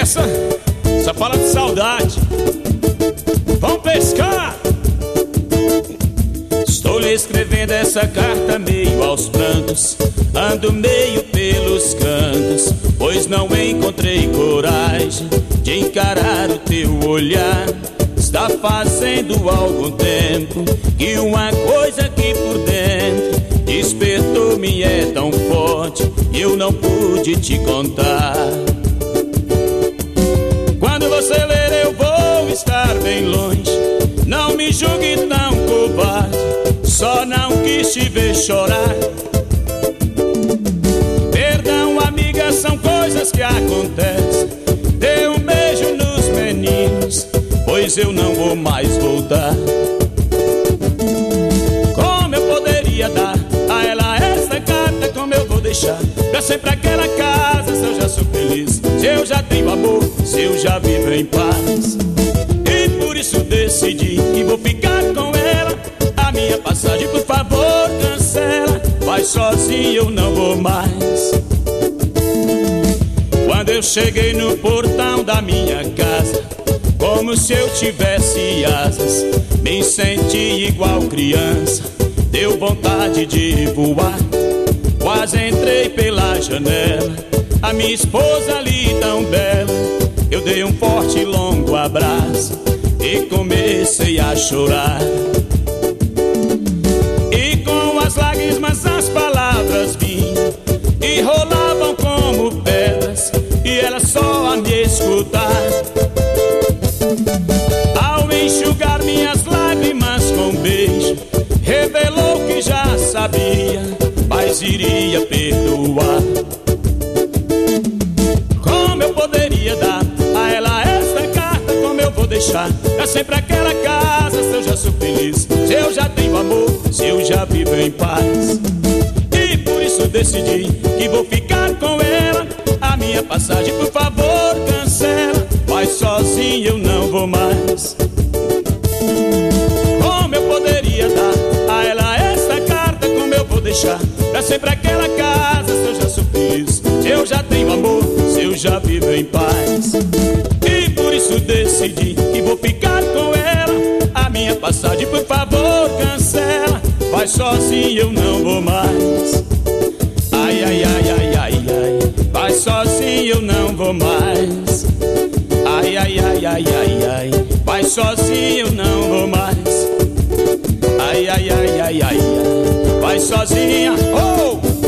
Essa fala de saudade. Vamos pescar. Estou lhe escrevendo essa carta meio aos prantos, ando meio pelos cantos, pois não encontrei coragem de encarar o teu olhar. Está fazendo algum tempo que uma coisa aqui por dentro despertou-me, é tão forte, eu não pude te contar. Quando você ler eu vou estar bem longe, não me julgue tão covarde, só não quis te ver chorar. Perdão, amiga, são coisas que acontecem, dê um beijo nos meninos, pois eu não vou mais voltar. Como eu poderia dar a ela essa carta, como eu vou deixar pra sempre aquela casa, se eu já sou feliz, se eu já tenho amor, se eu já vivo em paz. E por isso decidi que vou ficar com ela, a minha passagem por favor cancela, vai sozinho, eu não vou mais. Quando eu cheguei no portão da minha casa, como se eu tivesse asas, me senti igual criança, deu vontade de voar. Quase entrei pela janela, a minha esposa ali tão bela, eu dei um forte e longo abraço e comecei a chorar. E com as lágrimas as palavras vinham e rolavam como pedras, e ela só a me escutar. Ao enxugar minhas lágrimas com um beijo, revelou que já sabia, mas iria perdoar. Como eu poderia dar a ela esta carta, como eu vou deixar pra sempre aquela casa, se eu já sou feliz, se eu já tenho amor, se eu já vivo em paz. E por isso decidi que vou ficar com ela, a minha passagem por favor cancela, mas sozinho eu não vou mais. Como eu poderia dar a ela essa carta, como eu vou deixar pra sempre aquela casa, se eu já sou feliz, se eu já tenho amor, se eu já vivo em paz. E por isso decidi que vou ficar com ela, a minha passagem por favor cancela, vai sozinho eu não vou mais. Ai, ai, ai, ai, ai, ai, vai sozinho eu não vou mais. Ai, ai, ai, ai, ai, ai, vai sozinho eu não vou mais. Ai, ai, ai, ai, ai, ai, vai sozinha, oh!